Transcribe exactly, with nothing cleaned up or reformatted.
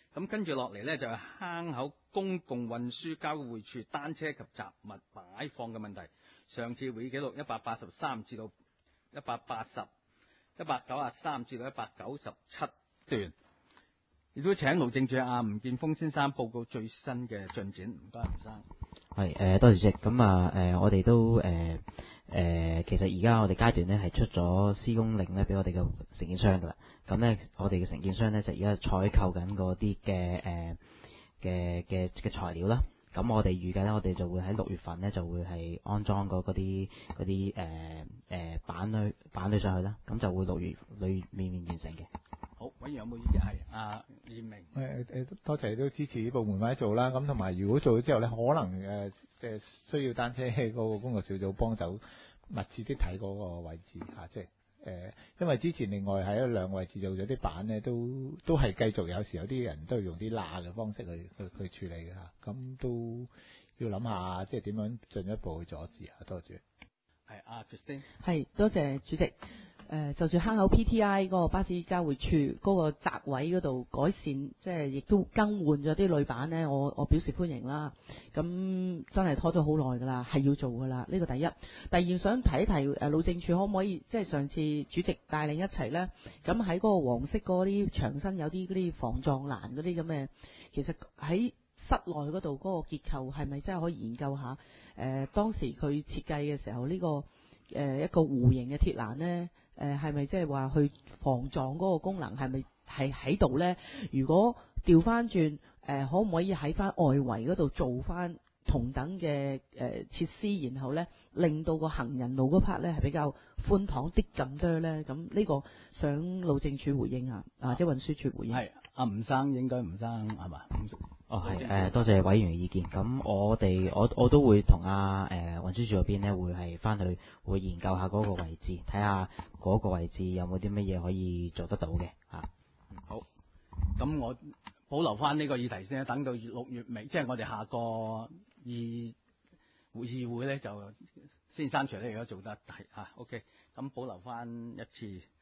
咁跟住落嚟呢，就係坑口公共運輸交匯處單車及雜物擺放嘅問題。上次會議記錄一百八十三至到一百八十、一百九十三至到一百九十七段，亦都請路政署阿吳建峰先生報告最新嘅進展。唔該，吳生。 係誒、呃，多謝主席。咁啊誒，我哋都誒誒、呃呃，其實而家我哋階段咧係出咗施工令咧，俾我哋嘅承建商噶啦。咁咧，我哋嘅承建商咧就而家採購緊嗰啲嘅誒嘅嘅嘅材料啦。咁我哋預計咧，我哋就會喺六月份咧就會係安裝嗰啲嗰啲誒誒板類板類上去啦。咁就會六月裏面面完成嘅。 好，委員有冇意見？係阿葉明。 誒誒，多謝你都支持呢部門或者做啦。咁同埋如果做咗之後咧，可能誒即係需要單車嗰個工作小組幫手密切啲睇嗰個位置嚇，即係誒，因為之前另外喺兩個位置做咗啲板咧，都都係繼續有時有啲人都係用啲罅嘅方式去去去處理嘅嚇，咁都要諗下即係點樣進一步去阻止啊。多謝。 係阿 Christine。 係，多謝主席。誒、呃，就住坑口 P T I 嗰個巴士交匯處嗰個閘位嗰度改善，即係亦都更換咗啲濾板咧，我我表示歡迎啦。咁真係拖咗好耐㗎啦，係要做㗎啦。呢個第一。第二想提一提誒，路政署可唔可以即係上次主席帶領一齊咧？咁喺嗰個黃色嗰啲牆身有啲嗰啲防撞欄嗰啲咁嘅，其實喺室內嗰度嗰個結構係咪真係可以研究下？誒、呃，當時佢設計嘅時候呢、這個誒、呃、一個弧形嘅鐵欄咧？誒係咪即係話去防撞嗰個功能係咪係喺度咧？如果調翻轉誒，可唔可以喺翻外圍嗰度做翻同等嘅誒、呃、設施，然後咧令到個行人路嗰 part 咧係比較寬敞啲咁多咧？咁呢個想路政署回應下，啊即係運輸署回應。 係阿吳生，應該吳生係嘛？ 哦，係誒、呃，多謝委員嘅意見。咁我哋我我都會同阿誒運輸署嗰邊咧，會係翻去會研究下嗰個位置，睇下嗰個位置有冇啲乜嘢可以做得到嘅嚇。 好，咁我保留翻呢個議題先，等到六月尾，即係我哋下個議會議會咧，就先刪除咧，如果做得係啊 OK，咁保留翻一次。